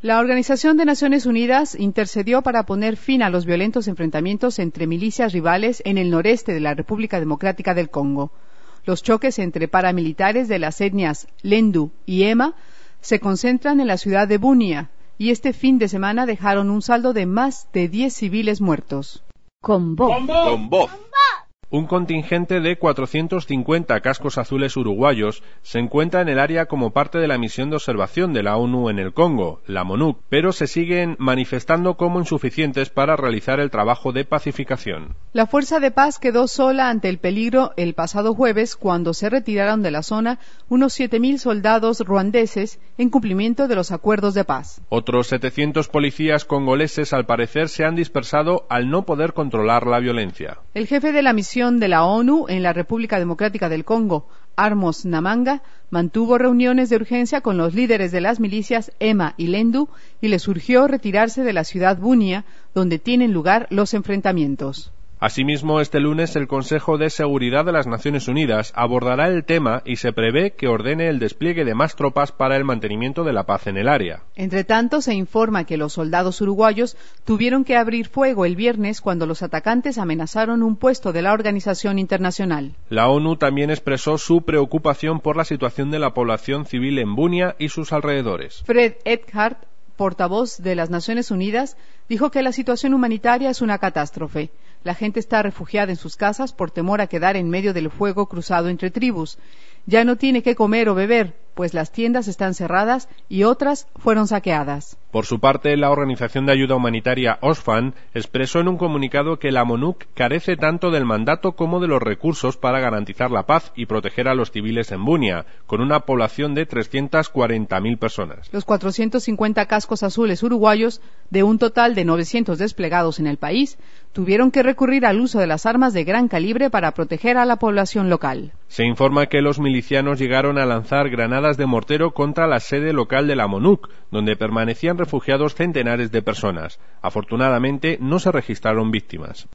La Organización de Naciones Unidas intercedió para poner fin a los violentos enfrentamientos entre milicias rivales en el noreste de la República Democrática del Congo. Los choques entre paramilitares de las etnias Lendu y Ema se concentran en la ciudad de Bunia y este fin de semana dejaron un saldo de más de 10 civiles muertos. Con voz. Un contingente de 450 cascos azules uruguayos se encuentra en el área como parte de la misión de observación de la ONU en el Congo, la MONUC, pero se siguen manifestando como insuficientes para realizar el trabajo de pacificación. La Fuerza de Paz quedó sola ante el peligro el pasado jueves cuando se retiraron de la zona unos 7.000 soldados ruandeses en cumplimiento de los acuerdos de paz. Otros 700 policías congoleses al parecer se han dispersado al no poder controlar la violencia. El jefe de la misión de la ONU en la República Democrática del Congo, Amos Namanga, mantuvo reuniones de urgencia con los líderes de las milicias Ema y Lendu y les urgió retirarse de la ciudad Bunia, donde tienen lugar los enfrentamientos. Asimismo, este lunes el Consejo de Seguridad de las Naciones Unidas abordará el tema y se prevé que ordene el despliegue de más tropas para el mantenimiento de la paz en el área. Entre tanto, se informa que los soldados uruguayos tuvieron que abrir fuego el viernes cuando los atacantes amenazaron un puesto de la organización internacional. La ONU también expresó su preocupación por la situación de la población civil en Bunia y sus alrededores. Fred Eckhardt, portavoz de las Naciones Unidas, dijo que la situación humanitaria es una catástrofe. La gente está refugiada en sus casas por temor a quedar en medio del fuego cruzado entre tribus. Ya no tiene qué comer o beber, pues las tiendas están cerradas y otras fueron saqueadas. Por su parte, la organización de ayuda humanitaria Oxfam expresó en un comunicado que la MONUC carece tanto del mandato como de los recursos para garantizar la paz y proteger a los civiles en Bunia, con una población de 340.000 personas. Los 450 cascos azules uruguayos, de un total de 900 desplegados en el país, tuvieron que recurrir al uso de las armas de gran calibre para proteger a la población local. Se informa que los milicianos llegaron a lanzar granadas de mortero contra la sede local de la MONUC, donde permanecían refugiados centenares de personas. Afortunadamente, no se registraron víctimas.